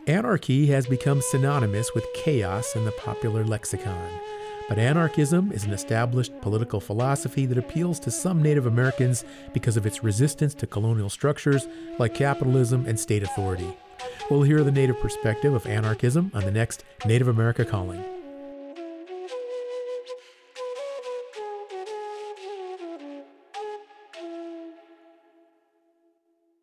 Anarchy has become synonymous with chaos in the popular lexicon. But anarchism is an established political philosophy that appeals to some Native Americans because of its resistance to colonial structures like capitalism and state authority. We'll hear the Native perspective of anarchism on the next Native America Calling.